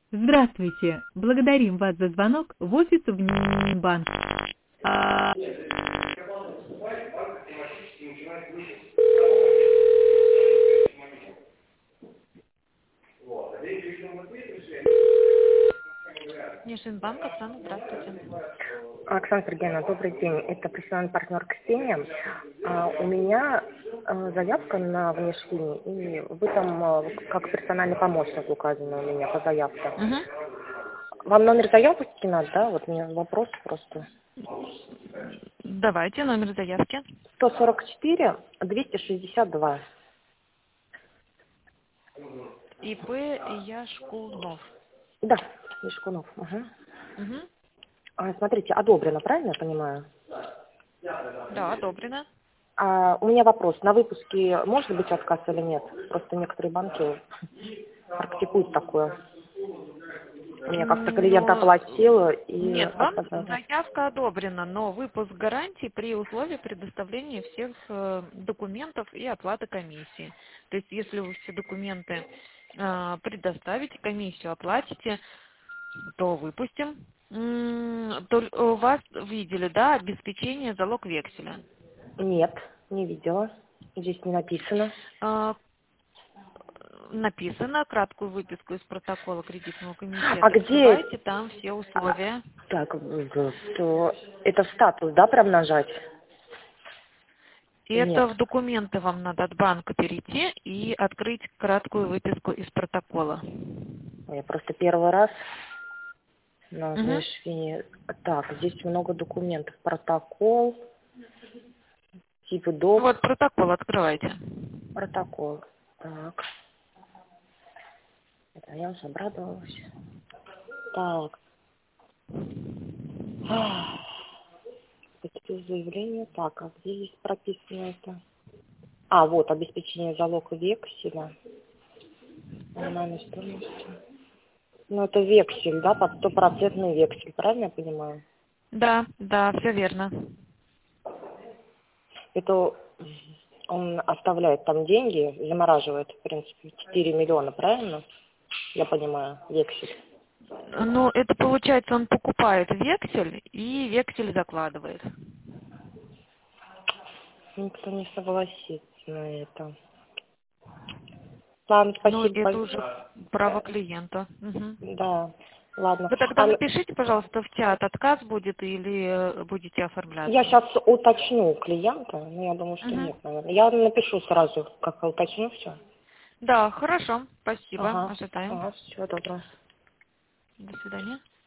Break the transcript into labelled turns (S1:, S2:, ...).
S1: Здравствуйте! Благодарим вас за звонок в офис Банк.
S2: Нижинбанк, Оксана, здравствуйте.
S3: Оксана Сергеевна, добрый день. Это профессиональный партнер Ксения. У меня заявка на внешлинии, и вы там как персональный помощник указаны у меня по заявке. Вам номер заявки надо, да? Вот мне вопрос просто.
S2: Давайте номер заявки.
S3: 144-262.
S2: ИП Яшкунов.
S3: Да, Мешкунов. Угу.
S2: Угу.
S3: Смотрите, одобрено, правильно я понимаю?
S2: Да, одобрено.
S3: У меня вопрос. На выпуске может быть отказ или нет? Просто некоторые банки практикуют такое. Мне как-то клиент оплатил и
S2: Нет, вам
S3: отказали.
S2: заявка одобрена, но выпуск гарантии при условии предоставления всех документов и оплаты комиссии. То есть, если вы все документы предоставите, комиссию оплатите, то выпустим. У вас видели, да, обеспечение залог векселя?
S3: Нет, не видела. Здесь не написано.
S2: Написано краткую выписку из протокола кредитного
S3: А
S2: комитета.
S3: где?
S2: Открывайте там все условия.
S3: Так, то это в статус, да, прям нажать?
S2: И
S3: Нет.
S2: это в документы вам надо от банка перейти и открыть краткую выписку из протокола.
S3: Я просто первый раз на
S2: Угу.
S3: внешней. Так, здесь много документов. Протокол, типы доп.
S2: Вот протокол открывайте.
S3: Протокол. Так. Это я уже обрадовалась. Так. Какие заявления? Так, а где здесь прописано это? Вот, обеспечение залога векселя. Нормальной стоимости. Ну, это вексель, да, под 100% вексель, правильно я понимаю?
S2: Да, да, все верно.
S3: Это он оставляет там деньги, замораживает, в принципе, 4 миллиона, правильно? Я понимаю, вексель.
S2: Ну, это получается, он покупает вексель и вексель закладывает.
S3: Никто не согласится на это. Ладно,
S2: Ну,
S3: спасибо.
S2: это уже право клиента. Угу.
S3: Да, ладно.
S2: Вы тогда напишите, пожалуйста, в чат, отказ будет или будете оформляться.
S3: Я сейчас уточню клиента, но я думаю, что нет, наверное. Я напишу сразу, как уточню все.
S2: Да, хорошо, спасибо, ожидаем.
S3: Всего доброго.
S2: До свидания.